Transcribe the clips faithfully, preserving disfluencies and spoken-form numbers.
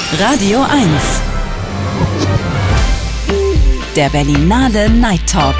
Radio eins. Der Berlinale Night Talk.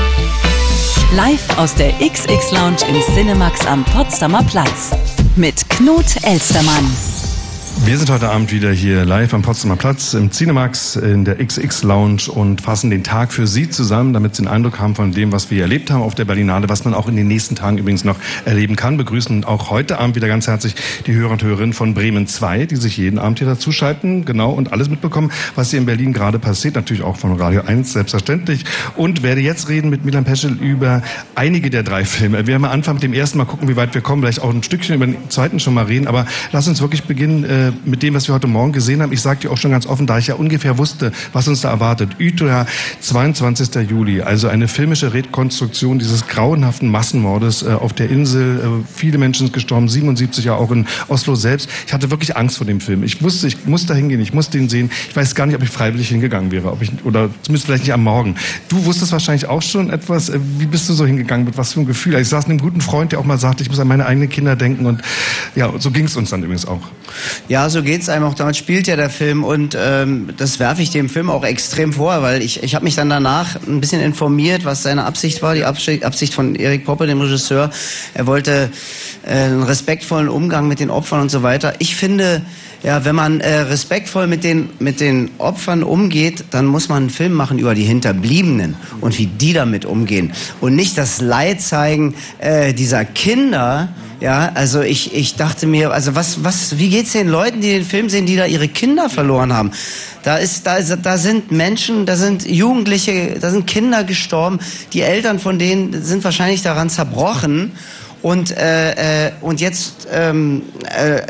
Live aus der X X Lounge im Cinemax am Potsdamer Platz. Mit Knut Elstermann. Wir sind heute Abend wieder hier live am Potsdamer Platz im Cinemax in der X X Lounge und fassen den Tag für Sie zusammen, damit Sie einen Eindruck haben von dem, was wir erlebt haben auf der Berlinale, was man auch in den nächsten Tagen übrigens noch erleben kann. Begrüßen auch heute Abend wieder ganz herzlich die Hörer und Hörerinnen von Bremen zwei, die sich jeden Abend hier dazuschalten, genau, und alles mitbekommen, was hier in Berlin gerade passiert. Natürlich auch von Radio eins, selbstverständlich. Und werde jetzt reden mit Milan Peschel über einige der drei Filme. Wir werden mal anfangen mit dem ersten, mal gucken, wie weit wir kommen, vielleicht auch ein Stückchen über den zweiten schon mal reden, aber lass uns wirklich beginnen, äh, mit dem, was wir heute Morgen gesehen haben. Ich sage dir auch schon ganz offen, da ich ja ungefähr wusste, was uns da erwartet. Utøya, zweiundzwanzigster Juli, also eine filmische Rekonstruktion dieses grauenhaften Massenmordes äh, auf der Insel. Äh, viele Menschen sind gestorben, siebenundsiebzig ja auch in Oslo selbst. Ich hatte wirklich Angst vor dem Film. Ich wusste, ich muss da hingehen, ich muss den sehen. Ich weiß gar nicht, ob ich freiwillig hingegangen wäre, ob ich, oder zumindest vielleicht nicht am Morgen. Du wusstest wahrscheinlich auch schon etwas. Äh, wie bist du so hingegangen? Mit was für ein Gefühl? Also ich saß mit einem guten Freund, der auch mal sagte, ich muss an meine eigenen Kinder denken, und ja, so ging es uns dann übrigens auch. Ja, so geht's einem auch. Damit spielt ja der Film, und ähm, das werfe ich dem Film auch extrem vor, weil ich, ich habe mich dann danach ein bisschen informiert, was seine Absicht war, die Absicht, Absicht von Erik Poppe, dem Regisseur. Er wollte äh, einen respektvollen Umgang mit den Opfern und so weiter. Ich finde, ja, wenn man äh, respektvoll mit den, mit den Opfern umgeht, dann muss man einen Film machen über die Hinterbliebenen und wie die damit umgehen. Und nicht das Leid zeigen äh, dieser Kinder. Ja, also ich, ich dachte mir, also was, was, wie geht's den Leuten, die den Film sehen, die da ihre Kinder verloren haben? Da ist, da ist, da sind Menschen, da sind Jugendliche, da sind Kinder gestorben. Die Eltern von denen sind wahrscheinlich daran zerbrochen. Und, äh, äh, und jetzt, ähm, äh,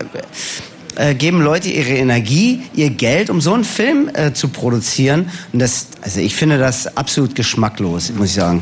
Äh, geben Leute ihre Energie, ihr Geld, um so einen Film äh, zu produzieren. Und das, also ich finde das absolut geschmacklos, muss ich sagen.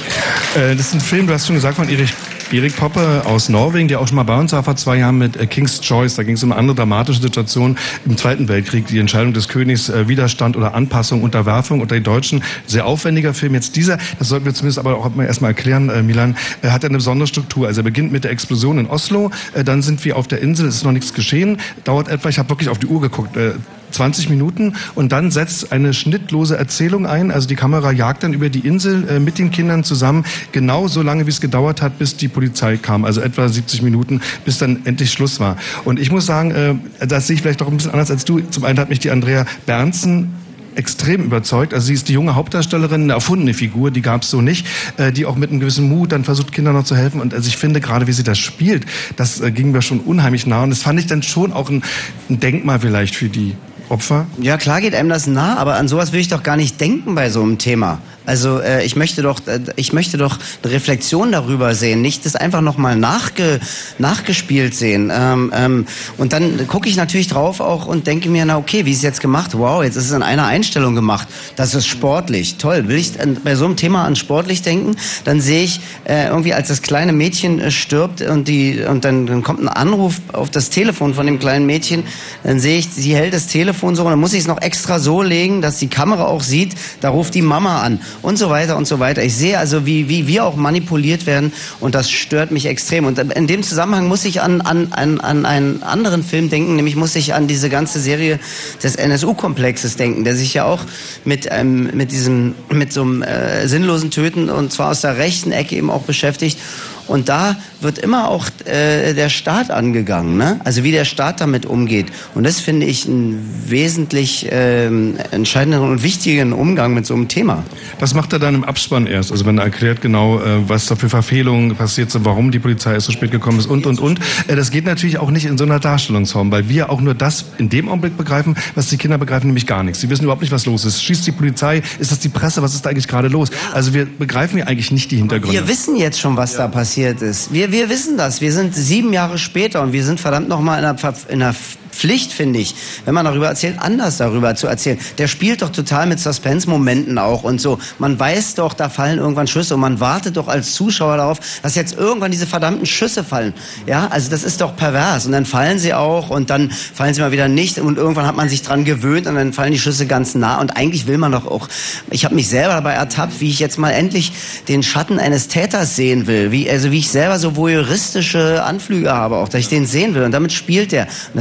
Äh, das ist ein Film, du hast schon gesagt, von Erik Erik Poppe aus Norwegen, der auch schon mal bei uns war vor zwei Jahren mit äh, King's Choice. Da ging es um eine andere dramatische Situation im Zweiten Weltkrieg, die Entscheidung des Königs, äh, Widerstand oder Anpassung, Unterwerfung unter den Deutschen. Sehr aufwendiger Film. Jetzt dieser, das sollten wir zumindest aber auch mal erstmal erklären, äh, Milan, äh, hat eine besondere Struktur. Also er beginnt mit der Explosion in Oslo, äh, dann sind wir auf der Insel, es ist noch nichts geschehen, dauert etwa, ich habe wirklich auf die Uhr geguckt, äh, zwanzig Minuten, und dann setzt eine schnittlose Erzählung ein. Also die Kamera jagt dann über die Insel äh, mit den Kindern zusammen, genau so lange, wie es gedauert hat, bis die Polizei kam. Also etwa siebzig Minuten, bis dann endlich Schluss war. Und ich muss sagen, äh, das sehe ich vielleicht doch ein bisschen anders als du. Zum einen hat mich die Andrea Berntsen extrem überzeugt. Also sie ist die junge Hauptdarstellerin, eine erfundene Figur, die gab es so nicht, äh, die auch mit einem gewissen Mut dann versucht, Kindern noch zu helfen. Und also ich finde, gerade wie sie das spielt, das äh, ging mir schon unheimlich nah. Und das fand ich dann schon auch ein, ein Denkmal vielleicht für die Opfer. Ja, klar geht einem das nah, aber an sowas will ich doch gar nicht denken bei so einem Thema. Also äh, ich möchte doch, äh, ich möchte doch eine Reflexion darüber sehen, nicht das einfach nochmal nachge, nachgespielt sehen. Ähm, ähm, und dann gucke ich natürlich drauf auch und denke mir, na okay, wie ist es jetzt gemacht? Wow, jetzt ist es in einer Einstellung gemacht. Das ist sportlich, toll. Will ich an, bei so einem Thema an sportlich denken, dann sehe ich äh, irgendwie, als das kleine Mädchen äh, stirbt und die und dann, dann kommt ein Anruf auf das Telefon von dem kleinen Mädchen, dann sehe ich, sie hält das Telefon so, und dann muss ich es noch extra so legen, dass die Kamera auch sieht, da ruft die Mama an. Und so weiter und so weiter. Ich sehe also, wie, wie wir auch manipuliert werden, und das stört mich extrem. Und in dem Zusammenhang muss ich an, an, an, an einen anderen Film denken, nämlich muss ich an diese ganze Serie des N S U-Komplexes denken, der sich ja auch mit, ähm, mit diesem, mit so einem äh, sinnlosen Töten, und zwar aus der rechten Ecke eben auch beschäftigt. Und da wird immer auch äh, der Staat angegangen, ne? Also wie der Staat damit umgeht. Und das finde ich einen wesentlich äh, entscheidenden und wichtigen Umgang mit so einem Thema. Das macht er dann im Abspann erst. Also wenn er erklärt genau, äh, was da für Verfehlungen passiert sind, warum die Polizei erst so spät gekommen ist und, und, und. Äh, das geht natürlich auch nicht in so einer Darstellungsform, weil wir auch nur das in dem Augenblick begreifen, was die Kinder begreifen, nämlich gar nichts. Sie wissen überhaupt nicht, was los ist. Schießt die Polizei? Ist das die Presse? Was ist da eigentlich gerade los? Also wir begreifen ja eigentlich nicht die Hintergründe. Wir wissen jetzt schon, was ja. da passiert. Ist. Wir, wir wissen das. Wir sind sieben Jahre später, und wir sind verdammt nochmal in einer, in einer Pflicht, finde ich, wenn man darüber erzählt, anders darüber zu erzählen. Der spielt doch total mit Suspense-Momenten auch und so. Man weiß doch, da fallen irgendwann Schüsse, und man wartet doch als Zuschauer darauf, dass jetzt irgendwann diese verdammten Schüsse fallen. Ja, also das ist doch pervers. Und dann fallen sie auch, und dann fallen sie mal wieder nicht, und irgendwann hat man sich dran gewöhnt, und dann fallen die Schüsse ganz nah, und eigentlich will man doch auch, ich habe mich selber dabei ertappt, wie ich jetzt mal endlich den Schatten eines Täters sehen will, wie, also wie ich selber so voyeuristische Anflüge habe auch, dass ich den sehen will, und damit spielt er. Und das finde ich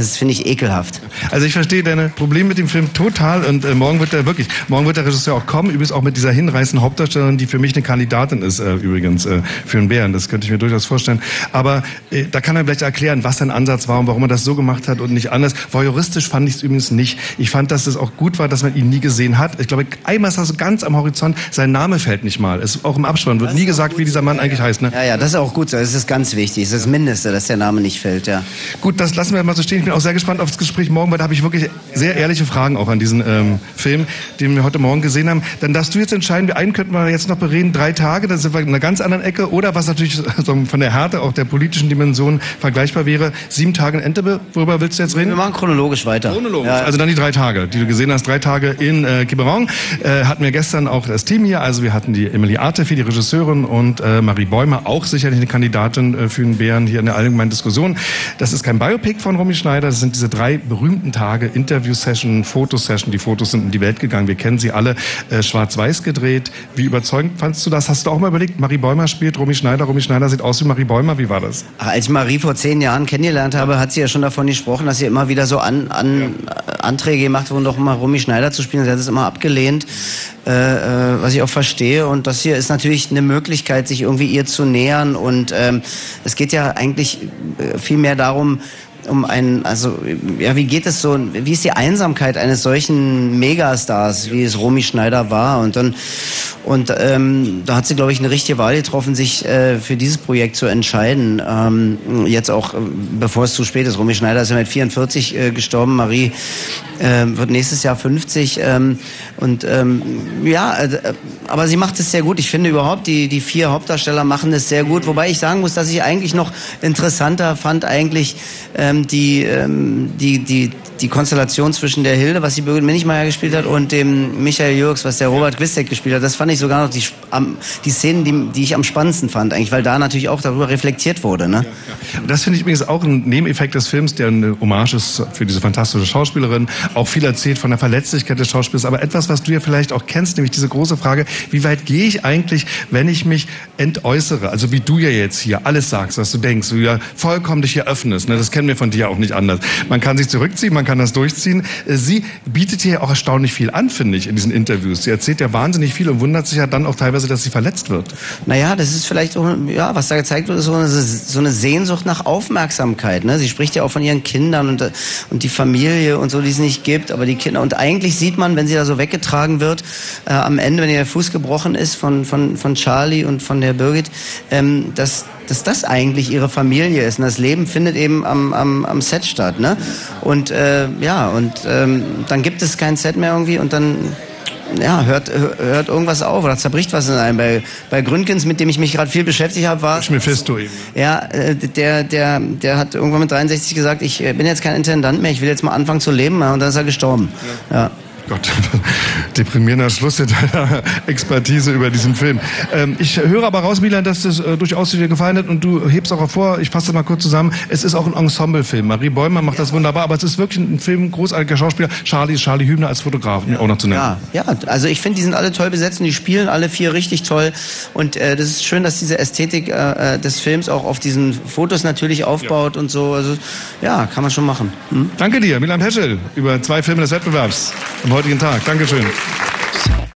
wirklich ekelhaft. Also ich verstehe deine Probleme mit dem Film total und äh, morgen wird der wirklich, morgen wird der Regisseur auch kommen, übrigens auch mit dieser hinreißenden Hauptdarstellerin, die für mich eine Kandidatin ist, äh, übrigens, äh, für einen Bären, das könnte ich mir durchaus vorstellen. Aber äh, da kann er vielleicht erklären, was sein Ansatz war und warum er das so gemacht hat und nicht anders. Voyeuristisch fand ich es übrigens nicht. Ich fand, dass es auch gut war, dass man ihn nie gesehen hat. Ich glaube, einmal ist er so ganz am Horizont, sein Name fällt nicht mal. Es, auch im Abspann wird nie gesagt, wie dieser Mann eigentlich heißt. Ne? Ja, ja, das ist auch gut so. Das ist ganz wichtig. Das ist das Mindeste, dass der Name nicht fällt, ja. Gut, das lassen wir mal so stehen. Ich bin auch sehr gespannt auf das Gespräch morgen, weil da habe ich wirklich sehr ehrliche Fragen auch an diesen ähm, Film, den wir heute Morgen gesehen haben. Dann darfst du jetzt entscheiden, wir einen könnten wir jetzt noch bereden, drei Tage, dann sind wir in einer ganz anderen Ecke. Oder was natürlich so von der Härte, auch der politischen Dimension vergleichbar wäre, sieben Tage in Entebbe. Worüber willst du jetzt reden? Wir machen chronologisch weiter. Chronologisch, ja. Also dann die drei Tage, die du gesehen hast. Drei Tage in äh, Quiberon. Äh, hatten wir gestern auch das Team hier. Also wir hatten die Emilie Artefi, die Regisseurin, und äh, Marie Bäumer, auch sicherlich eine Kandidatin äh, für den Bären hier in der allgemeinen Diskussion. Das ist kein Biopic von Romy Schneider. Das sind diese drei berühmten Tage, Interview-Session, Fotosession. Die Fotos sind in die Welt gegangen. Wir kennen sie alle. Äh, schwarz-weiß gedreht. Wie überzeugend fandst du das? Hast du auch mal überlegt, Marie Bäumer spielt Romy Schneider. Romy Schneider sieht aus wie Marie Bäumer. Wie war das? Ach, als ich Marie vor zehn Jahren kennengelernt habe, hat sie ja schon davon gesprochen, dass sie immer wieder so an, an, ja. Anträge gemacht wurden, doch mal Romy Schneider zu spielen. Sie hat es immer abgelehnt, äh, was ich auch verstehe. Und das hier ist natürlich eine Möglichkeit, sich irgendwie ihr zu nähern. Und ähm, es geht ja eigentlich viel mehr darum, um einen, also, ja, wie geht es so, wie ist die Einsamkeit eines solchen Megastars, wie es Romy Schneider war? Und dann, und ähm, da hat sie, glaube ich, eine richtige Wahl getroffen, sich äh, für dieses Projekt zu entscheiden. Ähm, jetzt auch, bevor es zu spät ist. Romy Schneider ist ja mit vierundvierzig äh, gestorben, Marie äh, wird nächstes Jahr fünfzig. Ähm, und ähm, ja, äh, aber sie macht es sehr gut. Ich finde überhaupt, die, die vier Hauptdarsteller machen es sehr gut. Wobei ich sagen muss, dass ich eigentlich noch interessanter fand, eigentlich ähm, die, ähm, die, die, die Konstellation zwischen der Hilde, was die Birgit Minichmeier gespielt hat, und dem Michael Jürgs, was der Robert Gwistek gespielt hat. Das fand ich sogar noch die, die Szenen, die, die ich am spannendsten fand, eigentlich, weil da natürlich auch darüber reflektiert wurde. Ne? Ja, ja. Und das finde ich übrigens auch ein Nebeneffekt des Films, der eine Hommage ist für diese fantastische Schauspielerin. Auch viel erzählt von der Verletzlichkeit des Schauspielers, aber etwas, was du ja vielleicht auch kennst, nämlich diese große Frage, wie weit gehe ich eigentlich, wenn ich mich entäußere? Also wie du ja jetzt hier alles sagst, was du denkst, du ja vollkommen dich hier öffnest. Ne? Das kennen wir von dir auch nicht anders. Man kann sich zurückziehen, man kann das durchziehen. Sie bietet hier auch erstaunlich viel an, finde ich, in diesen Interviews. Sie erzählt ja wahnsinnig viel und wundert sich ja dann auch teilweise, dass sie verletzt wird. Naja, das ist vielleicht so, ja, was da gezeigt wird, ist so eine, so eine Sehnsucht nach Aufmerksamkeit. Ne? Sie spricht ja auch von ihren Kindern und, und die Familie und so, die es nicht gibt, aber die Kinder. Und eigentlich sieht man, wenn sie da so weggetragen wird, äh, am Ende, wenn ihr der Fuß gebrochen ist von, von, von Charlie und von der Birgit, ähm, dass dass das eigentlich ihre Familie ist. Und das Leben findet eben am, am, am Set statt. Ne? Und äh, ja, und ähm, dann gibt es kein Set mehr irgendwie und dann ja, hört, hört irgendwas auf oder zerbricht was in einem. Bei, bei Gründgens, mit dem ich mich gerade viel beschäftigt habe, war... Mephisto eben. Ja, äh, der, der, der hat irgendwann mit dreiundsechzig gesagt, ich bin jetzt kein Intendant mehr, ich will jetzt mal anfangen zu leben. Und dann ist er gestorben. Ja. ja. Gott, deprimierender Schluss in deiner Expertise über diesen Film. Ähm, ich höre aber raus, Milan, dass es äh, durchaus dir gefallen hat und du hebst auch hervor, ich fasse das mal kurz zusammen, es ist auch ein Ensemble-Film. Marie Bäumer macht ja. das wunderbar, aber es ist wirklich ein Film, großartiger Schauspieler. Charlie ist Charlie Hübner als Fotograf, ja. auch noch zu nennen. Ja, ja, also ich finde, die sind alle toll besetzt und die spielen alle vier richtig toll und äh, das ist schön, dass diese Ästhetik äh, des Films auch auf diesen Fotos natürlich aufbaut ja. und so. Also ja, kann man schon machen. Hm? Danke dir, Milan Peschel, über zwei Filme des Wettbewerbs am heutigen Tag. Dankeschön.